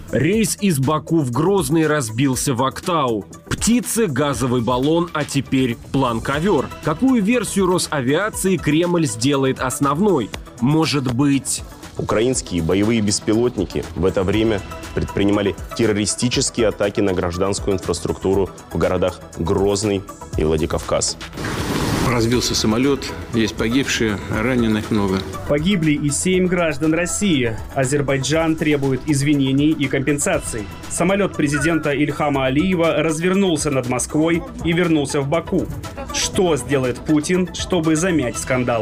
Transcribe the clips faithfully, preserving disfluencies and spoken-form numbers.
Рейс из Баку в Грозный разбился в Актау. Птицы, газовый баллон, а теперь план-ковер. Какую версию Росавиации Кремль сделает основной? Может быть... Украинские боевые беспилотники в это время предпринимали террористические атаки на гражданскую инфраструктуру в городах Грозный и Владикавказ. Разбился самолет, есть погибшие, раненых много. Погибли и семь граждан России. Азербайджан требует извинений и компенсаций. Самолет президента Ильхама Алиева развернулся над Москвой и вернулся в Баку. Что сделает Путин, чтобы замять скандал?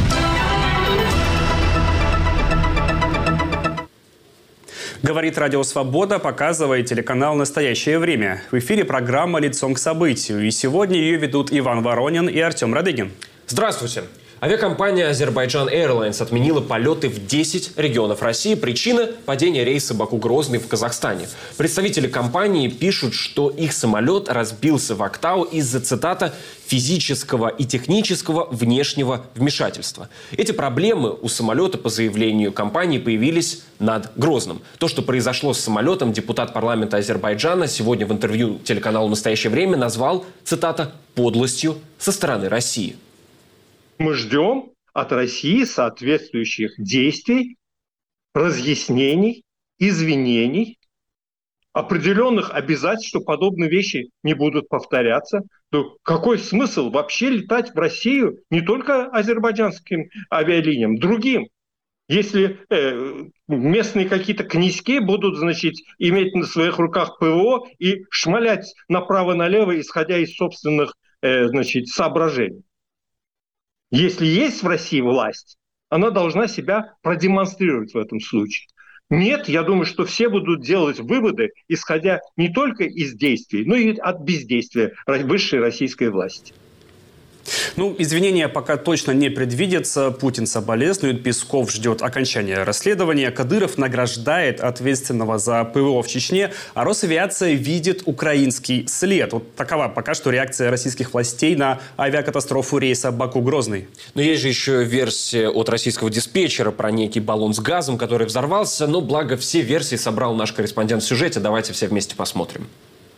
Говорит Радио Свобода, показывает телеканал «Настоящее время». В эфире программа «Лицом к событию». И сегодня ее ведут Иван Воронин и Артем Радыгин. Здравствуйте. Авиакомпания Azerbaijan Airlines отменила полеты в десять регионов России. Причина – падение рейса Баку-Грозный в Казахстане. Представители компании пишут, что их самолет разбился в Актау из-за, цитата, физического и технического внешнего вмешательства. Эти проблемы у самолета, по заявлению компании, появились над Грозным. То, что произошло с самолетом, депутат парламента Азербайджана сегодня в интервью телеканалу «Настоящее время» назвал, цитата, подлостью со стороны России. Мы ждем от России соответствующих действий, разъяснений, извинений, определенных обязательств, что подобные вещи не будут повторяться. То какой смысл вообще летать в Россию не только азербайджанским авиалиниям, другим? Если э, местные какие-то князьки будут, значит, иметь на своих руках ПВО и шмалять направо-налево, исходя из собственных э, значит, соображений. Если есть в России власть, она должна себя продемонстрировать в этом случае. Нет, я думаю, что все будут делать выводы, исходя не только из действий, но и от бездействия высшей российской власти. Ну, извинения пока точно не предвидятся. Путин соболезнует, Песков ждет окончания расследования. Кадыров награждает ответственного за ПВО в Чечне, а Росавиация видит украинский след. Вот такова пока что реакция российских властей на авиакатастрофу рейса Баку-Грозный. Но есть же еще версия от российского диспетчера про некий баллон с газом, который взорвался. Но благо все версии собрал наш корреспондент в сюжете. Давайте все вместе посмотрим.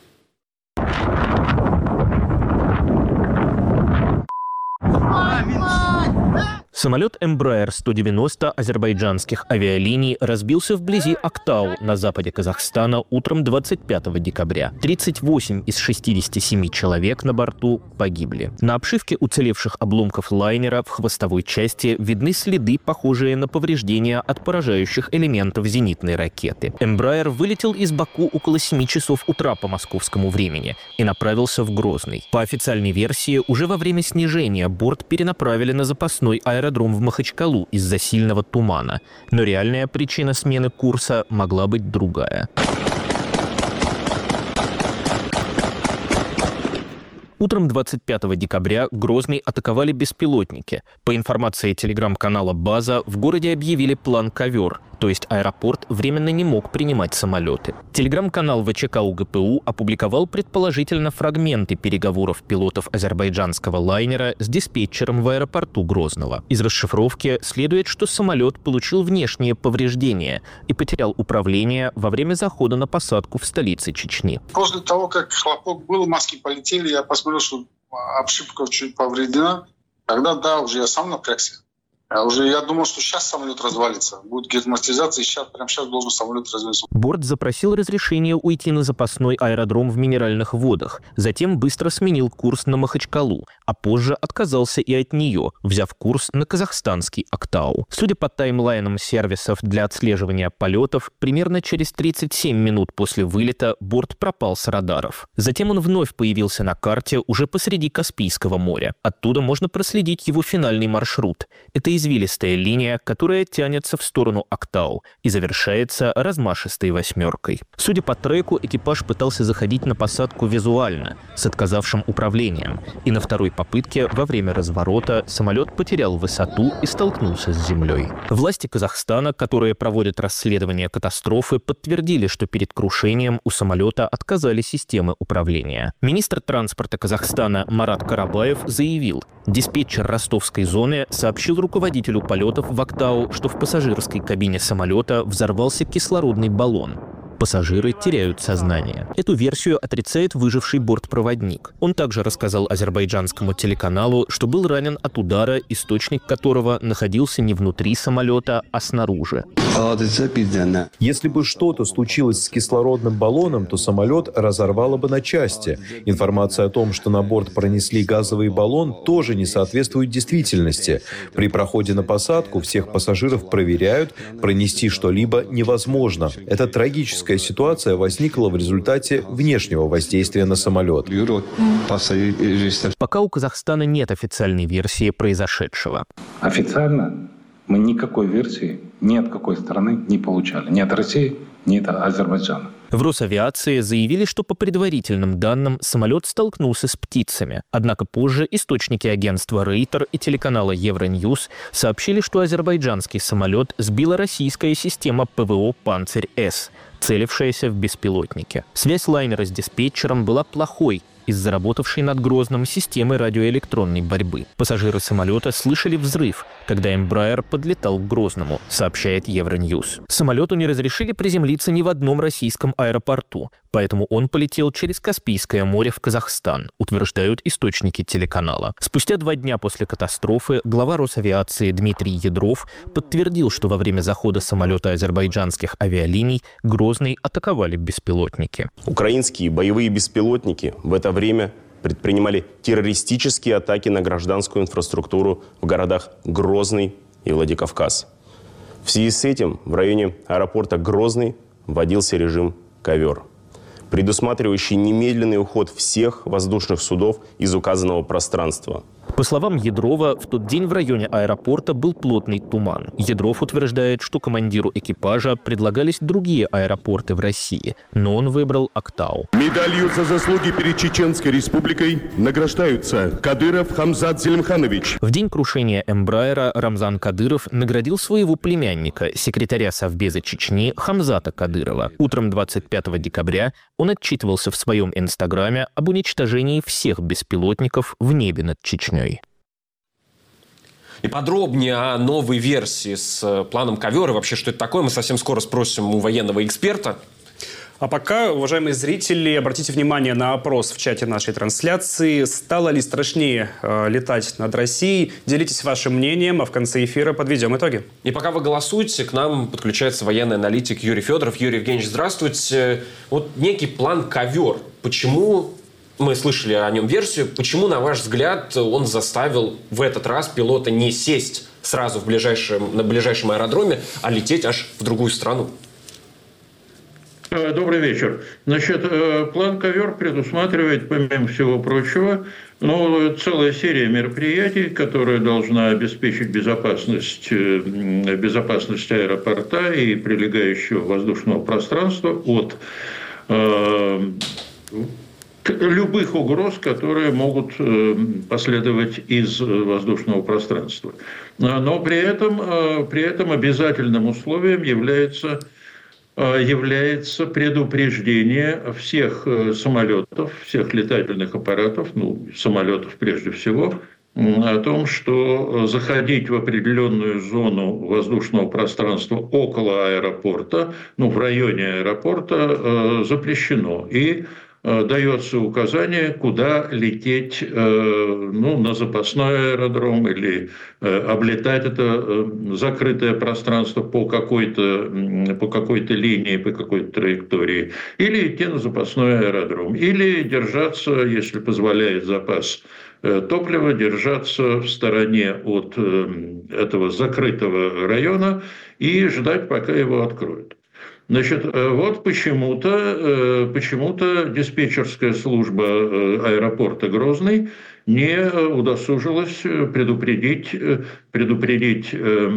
Самолет Embraer сто девяносто азербайджанских авиалиний разбился вблизи Актау на западе Казахстана утром двадцать пятого декабря. тридцать восемь из шестидесяти семи человек на борту погибли. На обшивке уцелевших обломков лайнера в хвостовой части видны следы, похожие на повреждения от поражающих элементов зенитной ракеты. Embraer вылетел из Баку около семи часов утра по московскому времени и направился в Грозный. По официальной версии, уже во время снижения борт перенаправили на запасной аэродром в Махачкалу из-за сильного тумана. Но реальная причина смены курса могла быть другая. Утром двадцать пятого декабря Грозный атаковали беспилотники. По информации телеграм-канала «База», в городе объявили план «Ковер», то есть аэропорт временно не мог принимать самолеты. Телеграм-канал ВЧК УГПУ опубликовал предположительно фрагменты переговоров пилотов азербайджанского лайнера с диспетчером в аэропорту Грозного. Из расшифровки следует, что самолет получил внешние повреждения и потерял управление во время захода на посадку в столице Чечни. После того, как хлопок был, маски полетели, я посмотрел, что обшивка чуть повреждена. Тогда, да, уже я сам напрягся. А уже я думал, что сейчас самолет развалится. Будет герметизация, и сейчас, прямо сейчас должен самолет развалиться. Борт запросил разрешение уйти на запасной аэродром в Минеральных водах. Затем быстро сменил курс на Махачкалу, а позже отказался и от нее, взяв курс на казахстанский Актау. Судя по таймлайнам сервисов для отслеживания полетов, примерно через тридцать семь минут после вылета борт пропал с радаров. Затем он вновь появился на карте уже посреди Каспийского моря. Оттуда можно проследить его финальный маршрут. Это извилистая линия, которая тянется в сторону Актау и завершается размашистой восьмеркой. Судя по треку, экипаж пытался заходить на посадку визуально, с отказавшим управлением, и на второй попытке во время разворота самолет потерял высоту и столкнулся с землей. Власти Казахстана, которые проводят расследование катастрофы, подтвердили, что перед крушением у самолета отказали системы управления. Министр транспорта Казахстана Марат Карабаев заявил, диспетчер ростовской зоны сообщил руководителю полетов в Актау, что в пассажирской кабине самолета взорвался кислородный баллон. Пассажиры теряют сознание. Эту версию отрицает выживший бортпроводник. Он также рассказал азербайджанскому телеканалу, что был ранен от удара, источник которого находился не внутри самолета, а снаружи. Если бы что-то случилось с кислородным баллоном, то самолет разорвало бы на части. Информация о том, что на борт пронесли газовый баллон, тоже не соответствует действительности. При проходе на посадку всех пассажиров проверяют, пронести что-либо невозможно. Эта трагическая ситуация возникла в результате внешнего воздействия на самолет. Пока у Казахстана нет официальной версии произошедшего. Официально мы никакой версии ни от какой страны не получали. Ни от России, ни от Азербайджана. В Росавиации заявили, что по предварительным данным самолет столкнулся с птицами. Однако позже источники агентства Рейтер и телеканала Евроньюз сообщили, что азербайджанский самолет сбила российская система ПВО «Панцирь-С», целившаяся в беспилотники. Связь лайнера с диспетчером была плохой из-за работавшей над Грозным системы радиоэлектронной борьбы. Пассажиры самолета слышали взрыв, когда Embraer подлетал к Грозному, сообщает Евроньюз. Самолету не разрешили приземлиться ни в одном российском аэропорту, поэтому он полетел через Каспийское море в Казахстан, утверждают источники телеканала. Спустя два дня после катастрофы глава Росавиации Дмитрий Ядров подтвердил, что во время захода самолета азербайджанских авиалиний Грозный атаковали беспилотники. Украинские боевые беспилотники в это время предпринимали террористические атаки на гражданскую инфраструктуру в городах Грозный и Владикавказ. В связи с этим в районе аэропорта Грозный вводился режим «Ковер», предусматривающий немедленный уход всех воздушных судов из указанного пространства. По словам Ядрова, в тот день в районе аэропорта был плотный туман. Ядров утверждает, что командиру экипажа предлагались другие аэропорты в России, но он выбрал Актау. Медалью за заслуги перед Чеченской Республикой награждаются Кадыров Хамзат Зелимханович. В день крушения Эмбраера Рамзан Кадыров наградил своего племянника, секретаря Совбеза Чечни Хамзата Кадырова. Утром двадцать пятого декабря он отчитывался в своем инстаграме об уничтожении всех беспилотников в небе над Чечней. И подробнее о новой версии с планом «Ковер» и вообще, что это такое, мы совсем скоро спросим у военного эксперта. А пока, уважаемые зрители, обратите внимание на опрос в чате нашей трансляции. Стало ли страшнее э, летать над Россией? Делитесь вашим мнением, а в конце эфира подведем итоги. И пока вы голосуете, к нам подключается военный аналитик Юрий Федоров. Юрий Евгеньевич, здравствуйте. Вот некий план «Ковер». Почему... Мы слышали о нем версию. Почему, на ваш взгляд, он заставил в этот раз пилота не сесть сразу в ближайшем, на ближайшем аэродроме, а лететь аж в другую страну? Добрый вечер. Значит, план «Ковер» предусматривает, помимо всего прочего, ну, целая серия мероприятий, которая должна обеспечить безопасность, безопасность аэропорта и прилегающего воздушного пространства от э, любых угроз, которые могут последовать из воздушного пространства. Но при этом, при этом обязательным условием является, является предупреждение всех самолетов, всех летательных аппаратов, ну, самолетов прежде всего, о том, что заходить в определенную зону воздушного пространства около аэропорта, ну, в районе аэропорта, запрещено. И дается указание, куда лететь, ну, на запасной аэродром или облетать это закрытое пространство по какой-то, по какой-то линии, по какой-то траектории, или идти на запасной аэродром, или держаться, если позволяет запас топлива, держаться в стороне от этого закрытого района и ждать, пока его откроют. Значит, вот почему-то, почему-то диспетчерская служба аэропорта Грозный не удосужилась предупредить, предупредить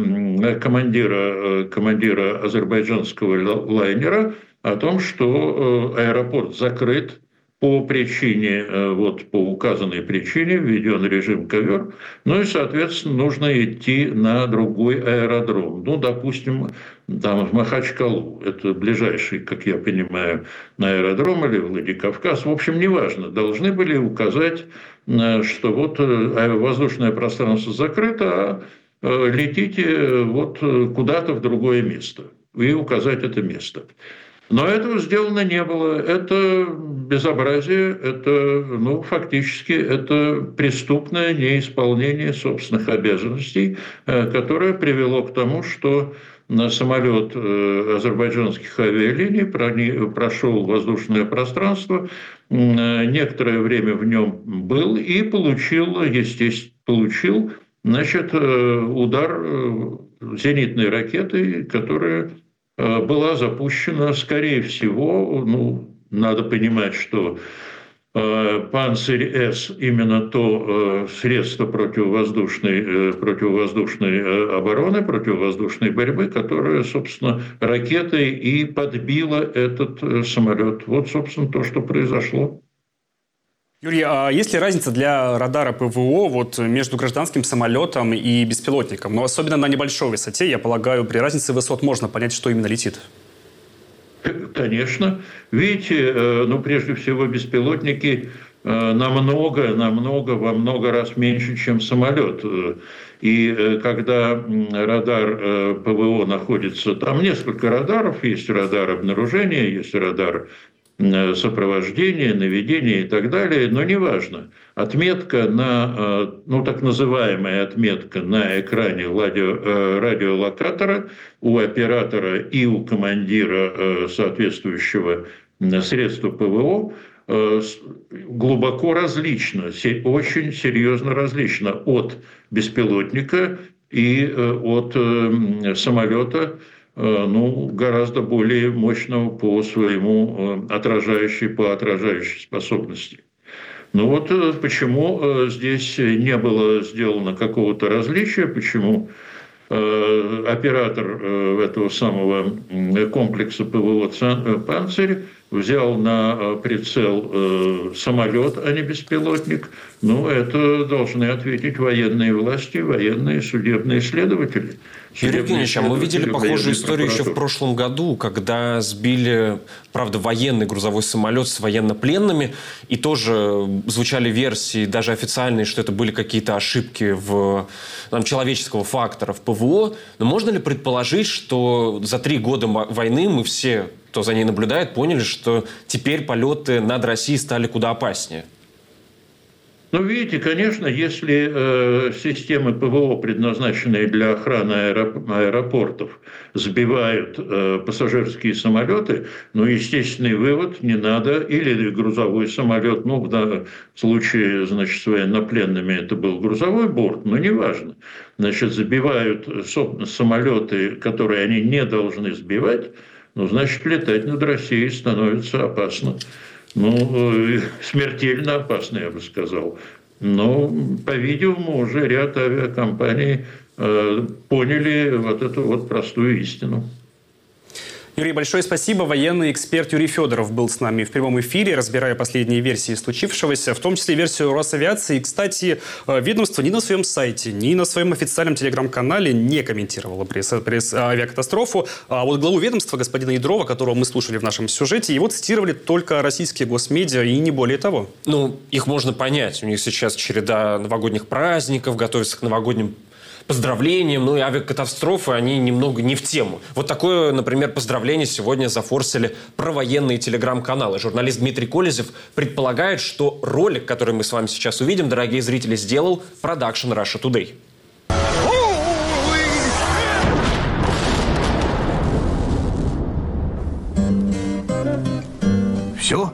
командира, командира азербайджанского лайнера о том, что аэропорт закрыт по причине, вот по указанной причине введен режим «Ковер», ну и, соответственно, нужно идти на другой аэродром. Ну, допустим, там в Махачкалу, это ближайший, как я понимаю, на аэродром или Владикавказ, в общем, неважно, должны были указать, что вот воздушное пространство закрыто, а летите вот куда-то в другое место и указать это место. Но этого сделано не было. Это безобразие, это, ну, фактически, это преступное неисполнение собственных обязанностей, которое привело к тому, что самолет азербайджанских авиалиний прошел воздушное пространство, некоторое время в нем был и получил, естественно, получил, значит, удар зенитной ракеты, которая была запущена, скорее всего, ну, надо понимать, что «Панцирь-С» именно то средство противовоздушной, противовоздушной обороны, противовоздушной борьбы, которое, собственно, ракетой и подбило этот самолет. Вот, собственно, то, что произошло. Юрий, а есть ли разница для радара ПВО вот между гражданским самолетом и беспилотником? Но особенно на небольшой высоте, я полагаю, при разнице высот можно понять, что именно летит. Конечно. Видите, ну, прежде всего, беспилотники намного, намного, во много раз меньше, чем самолет. И когда радар ПВО находится... Там несколько радаров. Есть радар обнаружения, есть радар сопровождения, наведения и так далее, но неважно. Отметка на, ну, так называемая отметка на экране радио, радиолокатора у оператора и у командира соответствующего средства ПВО глубоко различна, очень серьезно различна от беспилотника и от самолета, ну, гораздо более мощного по своему отражающей, по отражающей способности. Ну вот почему здесь не было сделано какого-то различия, почему оператор этого самого комплекса ПВО «Панцирь» взял на прицел самолет, а не беспилотник. Ну, это должны ответить военные власти, военные судебные следователи. Юрий Евгеньевич, а мы видели похожую историю еще в прошлом году, когда сбили, правда, военный грузовой самолет с военнопленными, и тоже звучали версии, даже официальные, что это были какие-то ошибки в, там, человеческого фактора в ПВО. Но можно ли предположить, что за три года войны мы все, кто за ней наблюдает, поняли, что теперь полеты над Россией стали куда опаснее? Ну, видите, конечно, если э, системы ПВО, предназначенные для охраны аэропортов, сбивают э, пассажирские самолеты, ну, естественный вывод, не надо, или грузовой самолет, ну, в данном случае, значит, с военнопленными это был грузовой борт, но неважно. Значит, забивают самолеты, которые они не должны сбивать, ну, значит, летать над Россией становится опасно. Ну, смертельно опасно, я бы сказал. Но, по-видимому, уже ряд авиакомпаний э, поняли вот эту вот простую истину. Юрий, большое спасибо. Военный эксперт Юрий Федоров был с нами в прямом эфире, разбирая последние версии случившегося, в том числе версию Росавиации. И, кстати, ведомство ни на своем сайте, ни на своем официальном телеграм-канале не комментировало пресс, пресс, авиакатастрофу. А вот главу ведомства, господина Ядрова, которого мы слушали в нашем сюжете, его цитировали только российские госмедиа и не более того. Ну, их можно понять. У них сейчас череда новогодних праздников, готовятся к новогодним поздравлениям, ну и авиакатастрофы, они немного не в тему. Вот такое, например, поздравление сегодня зафорсили провоенные телеграм-каналы. Журналист Дмитрий Колезев предполагает, что ролик, который мы с вами сейчас увидим, дорогие зрители, сделал продакшн Russia Today. Все?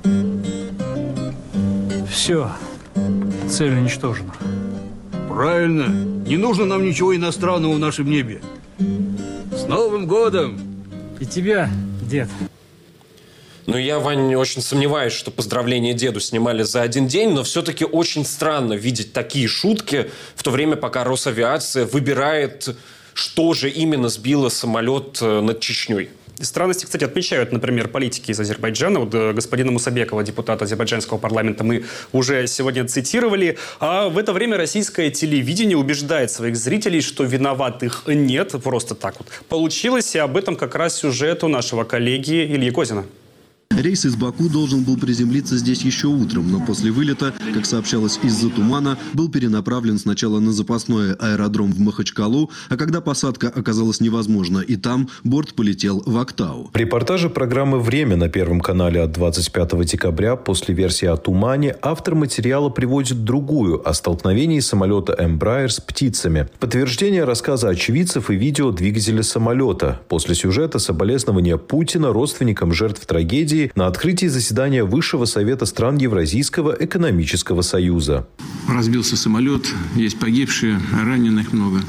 Все. Цель уничтожена. Правильно. Не нужно нам ничего иностранного в нашем небе. С Новым годом! И тебя, дед. Ну, я, Вань, очень сомневаюсь, что поздравления деду снимали за один день, но все-таки очень странно видеть такие шутки в то время, пока Росавиация выбирает, что же именно сбило самолет над Чечней. Странности, кстати, отмечают, например, политики из Азербайджана. Вот господина Мусабекова, депутата азербайджанского парламента, мы уже сегодня цитировали. А в это время российское телевидение убеждает своих зрителей, что виноватых нет, просто так вот получилось. И об этом как раз сюжет у нашего коллеги Ильи Козина. Рейс из Баку должен был приземлиться здесь еще утром, но после вылета, как сообщалось из-за тумана, был перенаправлен сначала на запасной аэродром в Махачкалу, а когда посадка оказалась невозможна и там, борт полетел в Актау. В репортаже программы «Время» на Первом канале от двадцать пятого декабря после версии о тумане автор материала приводит другую о столкновении самолета Embraer с птицами. Подтверждение рассказа очевидцев и видео двигателя самолета. После сюжета соболезнования Путина родственникам жертв трагедии на открытии заседания Высшего совета стран Евразийского экономического союза. Разбился самолет, есть погибшие, раненых много.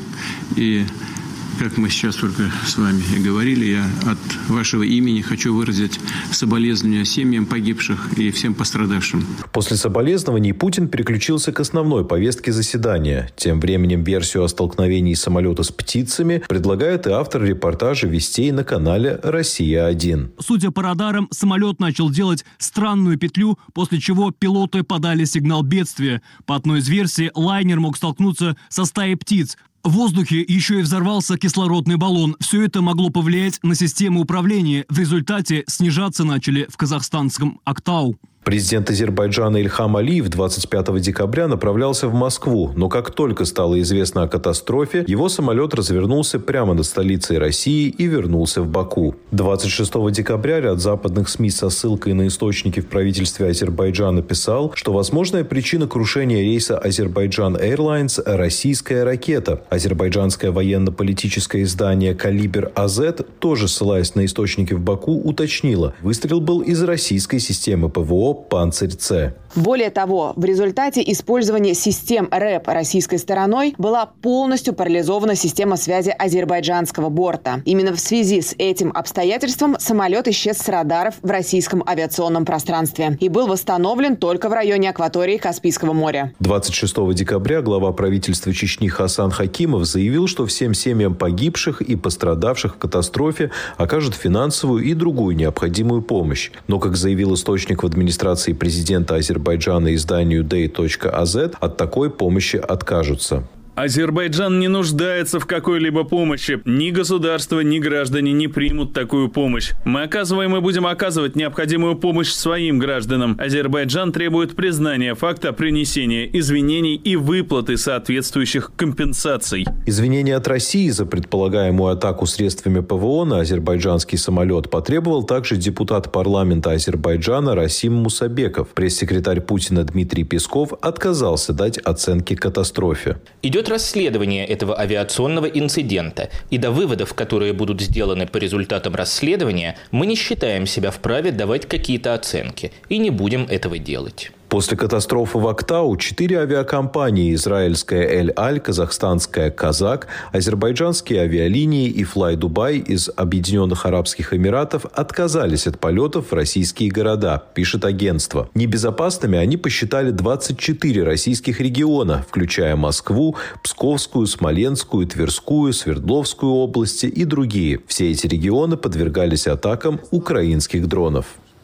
И как мы сейчас только с вами и говорили, я от вашего имени хочу выразить соболезнования семьям погибших и всем пострадавшим. После соболезнований Путин переключился к основной повестке заседания. Тем временем версию о столкновении самолета с птицами предлагает и автор репортажа «Вестей» на канале «Россия один». Судя по радарам, самолет начал делать странную петлю, после чего пилоты подали сигнал бедствия. По одной из версий, лайнер мог столкнуться со стаей птиц. В воздухе еще и взорвался кислородный баллон. Все это могло повлиять на систему управления. В результате снижаться начали в казахстанском Актау. Президент Азербайджана Ильхам Алиев двадцать пятого декабря направлялся в Москву, но как только стало известно о катастрофе, его самолет развернулся прямо над столицей России и вернулся в Баку. двадцать шестого декабря ряд западных СМИ со ссылкой на источники в правительстве Азербайджана писал, что возможная причина крушения рейса Azerbaijan Airlines – российская ракета. Азербайджанское военно-политическое издание «Калибр АЗ», тоже ссылаясь на источники в Баку, уточнило, выстрел был из российской системы ПВО «Панцирь-Ц». Более того, в результате использования систем РЭП российской стороной была полностью парализована система связи азербайджанского борта. Именно в связи с этим обстоятельством самолет исчез с радаров в российском авиационном пространстве и был восстановлен только в районе акватории Каспийского моря. двадцать шестого декабря глава правительства Чечни Хасан Хакимов заявил, что всем семьям погибших и пострадавших в катастрофе окажут финансовую и другую необходимую помощь. Но, как заявил источник в администрации президента Азербайджана изданию дэй точка а зет, от такой помощи откажутся. Азербайджан не нуждается в какой-либо помощи. Ни государство, ни граждане не примут такую помощь. Мы оказываем и будем оказывать необходимую помощь своим гражданам. Азербайджан требует признания факта принесения извинений и выплаты соответствующих компенсаций. Извинения от России за предполагаемую атаку средствами ПВО на азербайджанский самолет потребовал также депутат парламента Азербайджана Расим Мусабеков. Пресс-секретарь Путина Дмитрий Песков отказался дать оценки катастрофе. Идет расследование этого авиационного инцидента, и до выводов, которые будут сделаны по результатам расследования, мы не считаем себя вправе давать какие-то оценки и не будем этого делать. После катастрофы в Актау четыре авиакомпании – израильская «Эль-Аль», казахстанская «Казак», азербайджанские авиалинии и «Флай Дубай» из Объединенных Арабских Эмиратов отказались от полетов в российские города, пишет агентство. Небезопасными они посчитали двадцать четыре российских региона, включая Москву, Псковскую, Смоленскую, Тверскую, Свердловскую области и другие. Все эти регионы подвергались атакам украинских дронов.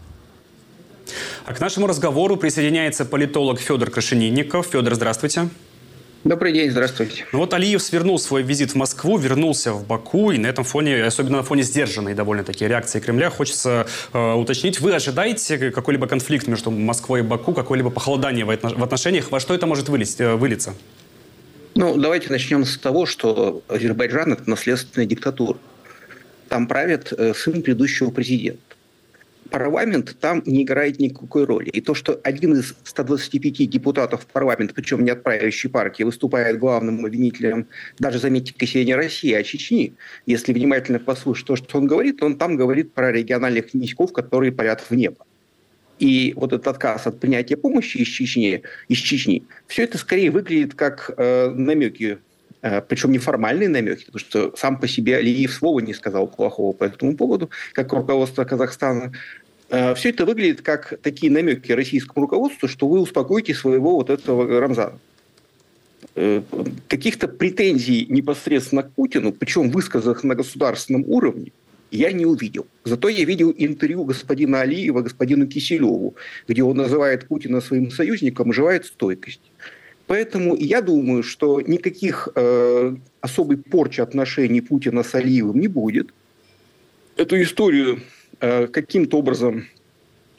А к нашему разговору присоединяется политолог Федор Крашенинников. Федор, здравствуйте. Добрый день, здравствуйте. Ну вот Алиев свернул свой визит в Москву, вернулся в Баку, и на этом фоне, особенно на фоне сдержанной довольно-таки реакции Кремля, хочется э, уточнить, вы ожидаете какой-либо конфликт между Москвой и Баку, какое-либо похолодание в отношениях? Во что это может вылить, э, вылиться? Ну, давайте начнем с того, что Азербайджан – это наследственная диктатура. Там правит э, сын предыдущего президента. Парламент там не играет никакой роли. И то, что один из ста двадцати пяти депутатов парламента, причем не от правящей партии, выступает главным обвинителем, даже, заметьте, не России, а Чечни. Если внимательно послушать то, что он говорит, он там говорит про региональных князьков, которые парят в небо. И вот этот отказ от принятия помощи из Чечни, из Чечни все это скорее выглядит как э, намеки, э, причем неформальные намеки, потому что сам по себе Алиев слова не сказал плохого по этому поводу, как руководство Казахстана. Э, все это выглядит как такие намеки российскому руководству, что вы успокоите своего вот этого Рамзана. Э, каких-то претензий непосредственно к Путину, причем высказанных на государственном уровне, я не увидел. Зато я видел интервью господина Алиева господину Киселеву, где он называет Путина своим союзником и желает стойкости. Поэтому я думаю, что никаких э, особой порчи отношений Путина с Алиевым не будет. Эту историю э, каким-то образом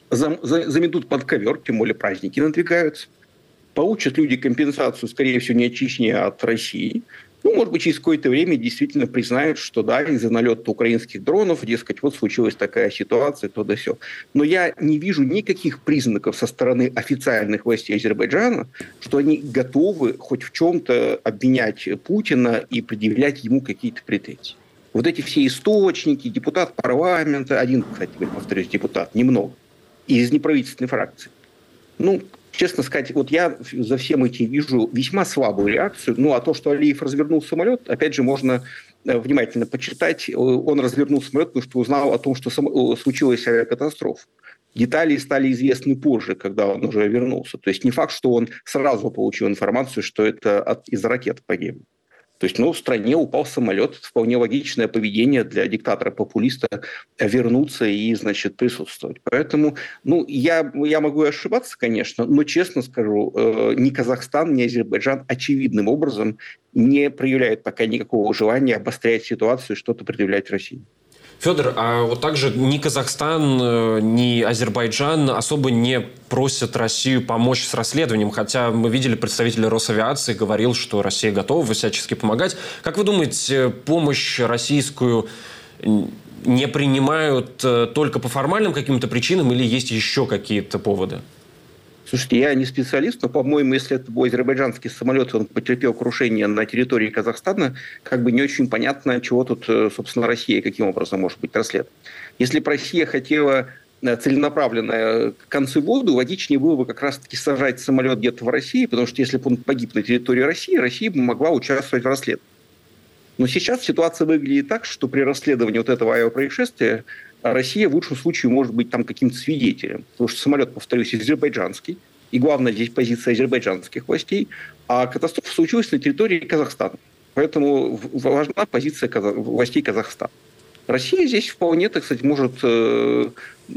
заметут под ковер, тем более праздники надвигаются. Получат люди компенсацию, скорее всего, не от Чечни, а от России. Ну, может быть, через какое-то время действительно признают, что да, из-за налета украинских дронов, дескать, вот случилась такая ситуация, то да сё. Но я не вижу никаких признаков со стороны официальных властей Азербайджана, что они готовы хоть в чем-то обвинять Путина и предъявлять ему какие-то претензии. Вот эти все источники, депутат парламента, один, кстати, повторюсь, депутат, немного, из неправительственной фракции. Ну, честно сказать, вот я за всем этим вижу весьма слабую реакцию. Ну, а то, что Алиев развернул самолет, опять же, можно внимательно почитать. Он развернул самолет, потому что узнал о том, что случилась авиакатастрофа. Детали стали известны позже, когда он уже вернулся. То есть не факт, что он сразу получил информацию, что это от, из ракет погибло. То есть, ну, в стране упал самолет. Вполне логичное поведение для диктатора-популиста вернуться и, значит, присутствовать. Поэтому, ну, я, я могу ошибаться, конечно, но, честно скажу, э, ни Казахстан, ни Азербайджан очевидным образом не проявляют пока никакого желания обострять ситуацию и что-то предъявлять России. Федор, а вот также ни Казахстан, ни Азербайджан особо не просят Россию помочь с расследованием, хотя мы видели, представитель Росавиации говорил, что Россия готова всячески помогать. Как вы думаете, помощь российскую не принимают только по формальным каким-то причинам или есть еще какие-то поводы? Слушайте, я не специалист, но, по-моему, если это был азербайджанский самолет, он потерпел крушение на территории Казахстана, как бы не очень понятно, чего тут, собственно, Россия каким образом может быть расследована. Если бы Россия хотела целенаправленно концы в воду, логичнее было бы как раз-таки сажать самолет где-то в России, потому что если бы он погиб на территории России, Россия бы могла участвовать в расследовании. Но сейчас ситуация выглядит так, что при расследовании вот этого авиапроисшествия Россия в лучшем случае может быть там каким-то свидетелем. Потому что самолет, повторюсь, азербайджанский. И главное здесь позиция азербайджанских властей. А катастрофа случилась на территории Казахстана. Поэтому важна позиция властей Казахстана. Россия здесь вполне, так сказать, может э,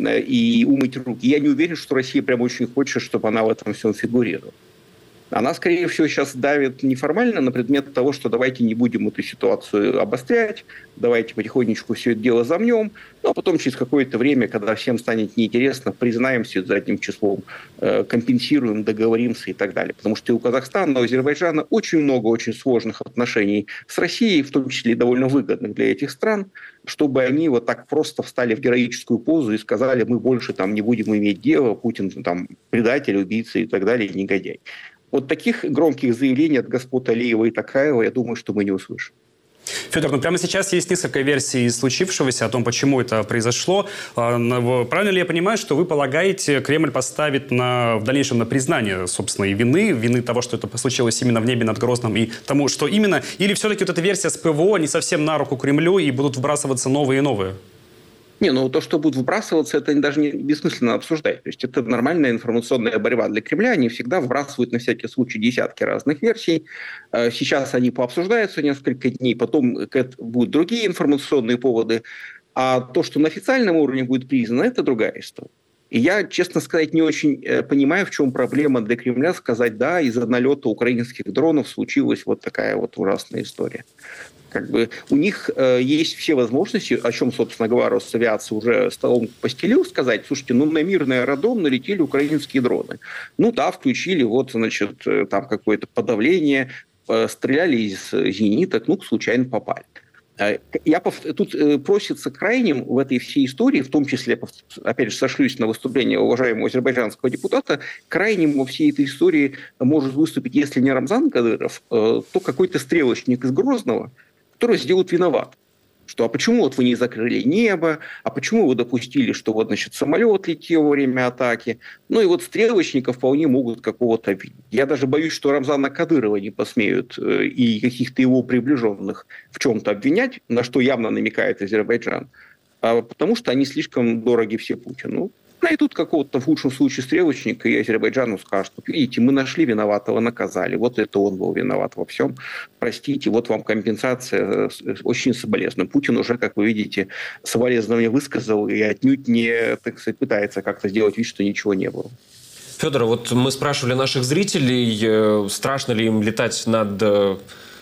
и умыть руки. Я не уверен, что Россия прям очень хочет, чтобы она в этом всем фигурировала. Она, скорее всего, сейчас давит неформально на предмет того, что давайте не будем эту ситуацию обострять, давайте потихонечку все это дело замнем, ну, а потом через какое-то время, когда всем станет неинтересно, признаем все это задним числом, э, компенсируем, договоримся и так далее. Потому что и у Казахстана, и у Азербайджана очень много очень сложных отношений с Россией, в том числе и довольно выгодных для этих стран, чтобы они вот так просто встали в героическую позу и сказали, мы больше там не будем иметь дела, Путин там предатель, убийца и так далее, негодяй. Вот таких громких заявлений от господ Алиева и Токаева, я думаю, что мы не услышим. Федор, ну прямо сейчас есть несколько версий случившегося, о том, почему это произошло. Правильно ли я понимаю, что вы полагаете, Кремль поставит на, в дальнейшем на признание собственной вины, вины того, что это случилось именно в небе над Грозным и тому, что именно? Или все-таки вот эта версия с ПВО не совсем на руку Кремлю и будут вбрасываться новые и новые? Не, ну то, что будет выбрасываться, это даже не бессмысленно обсуждать. То есть это нормальная информационная борьба для Кремля. Они всегда вбрасывают на всякий случай десятки разных версий. Сейчас они пообсуждаются несколько дней, потом будут другие информационные поводы. А то, что на официальном уровне будет признано, это другая история. И я, честно сказать, не очень понимаю, в чем проблема для Кремля сказать, да, из-за налета украинских дронов случилась вот такая вот ужасная история. Как бы у них э, есть все возможности, о чем, собственно говоря, Росавиация уже столом постелил, сказать, слушайте, ну на мирный аэродром налетели украинские дроны. Ну да, включили вот, значит, там какое-то подавление, э, стреляли из зениток, ну, случайно попали. Э, я пов... Тут э, просится крайним в этой всей истории, в том числе, опять же, сошлюсь на выступление уважаемого азербайджанского депутата, крайним во всей этой истории может выступить, если не Рамзан Кадыров, э, то какой-то стрелочник из Грозного, которые сделают виноват. Что, а почему вот вы не закрыли небо, а почему вы допустили, что вот, значит, самолет летел во время атаки. Ну и вот стрелочников вполне могут какого-то обвинить. Я даже боюсь, что Рамзана Кадырова не посмеют э, и каких-то его приближенных в чем-то обвинять, на что явно намекает Азербайджан, а потому что они слишком дороги все Путину. Найдут какого-то, в лучшем случае, стрелочника, и Азербайджану скажут, видите, мы нашли виноватого, наказали. Вот это он был виноват во всем. Простите, вот вам компенсация. Очень соболезную. Путин уже, как вы видите, соболезнования высказал и отнюдь не, так сказать, пытается как-то сделать вид, что ничего не было. Федор, вот мы спрашивали наших зрителей, страшно ли им летать над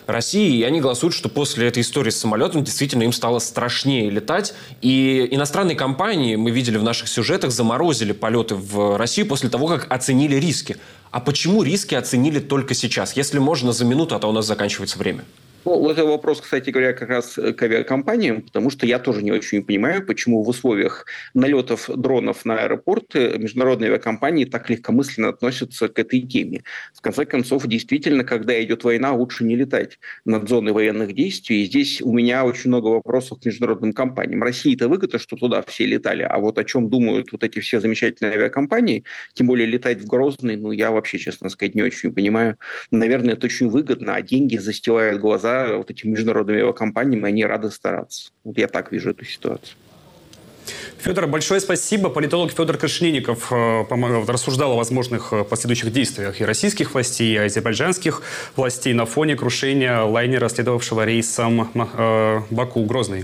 России, и они голосуют, что после этой истории с самолетом действительно им стало страшнее летать. И иностранные компании, мы видели в наших сюжетах, заморозили полеты в Россию после того, как оценили риски. А почему риски оценили только сейчас? Если можно, за минуту, а то у нас заканчивается время. Ну, вот это вопрос, кстати говоря, как раз к авиакомпаниям, потому что я тоже не очень понимаю, почему в условиях налетов дронов на аэропорты международные авиакомпании так легкомысленно относятся к этой теме. В конце концов, действительно, когда идет война, лучше не летать над зоной военных действий. И здесь у меня очень много вопросов к международным компаниям. России-то выгодно, что туда все летали, а вот о чем думают вот эти все замечательные авиакомпании, тем более летать в Грозный, ну, я вообще, честно сказать, не очень понимаю. Наверное, это очень выгодно, а деньги застилают глаза вот этим международным авиакомпаниям, и они рады стараться. Вот я так вижу эту ситуацию. Федор, большое спасибо. Политолог Федор Крашенинников рассуждал о возможных последующих действиях и российских властей, и азербайджанских властей на фоне крушения лайнера, следовавшего рейсом Баку-Грозный.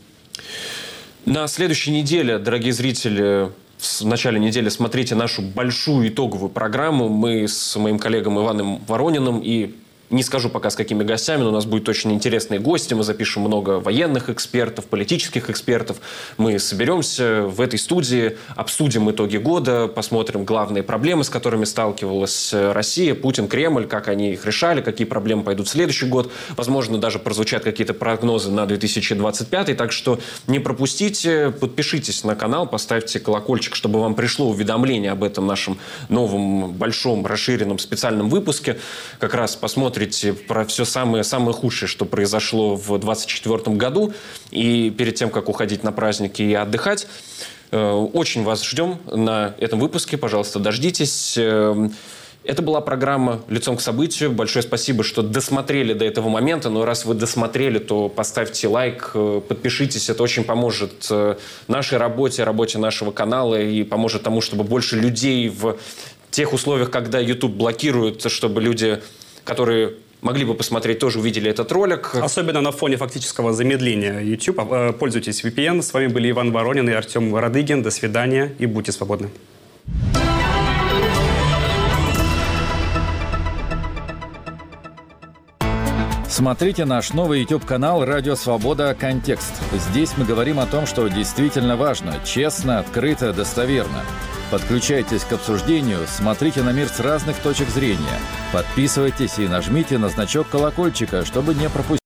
На следующей неделе, дорогие зрители, в начале недели смотрите нашу большую итоговую программу. Мы с моим коллегом Иваном Ворониным и не скажу пока с какими гостями, но у нас будут очень интересные гости. Мы запишем много военных экспертов, политических экспертов. Мы соберемся в этой студии, обсудим итоги года, посмотрим главные проблемы, с которыми сталкивалась Россия, Путин, Кремль, как они их решали, какие проблемы пойдут в следующий год. Возможно, даже прозвучат какие-то прогнозы на две тысячи двадцать пятый. Так что не пропустите, подпишитесь на канал, поставьте колокольчик, чтобы вам пришло уведомление об этом нашем новом, большом, расширенном специальном выпуске. Как раз посмотрим про все самое, самое худшее, что произошло в двадцать четвёртом году. И перед тем, как уходить на праздники и отдыхать, очень вас ждем на этом выпуске. Пожалуйста, дождитесь. Это была программа «Лицом к событию». Большое спасибо, что досмотрели до этого момента. Но раз вы досмотрели, то поставьте лайк, подпишитесь. Это очень поможет нашей работе, работе нашего канала и поможет тому, чтобы больше людей в тех условиях, когда YouTube блокирует, чтобы люди, которые могли бы посмотреть, тоже увидели этот ролик. Особенно на фоне фактического замедления YouTube. Пользуйтесь ви пи эн. С вами были Иван Воронин и Артем Радыгин. До свидания и будьте свободны. Смотрите наш новый YouTube-канал «Радио Свобода. Контекст». Здесь мы говорим о том, что действительно важно, честно, открыто, достоверно. Подключайтесь к обсуждению, смотрите на мир с разных точек зрения. Подписывайтесь и нажмите на значок колокольчика, чтобы не пропустить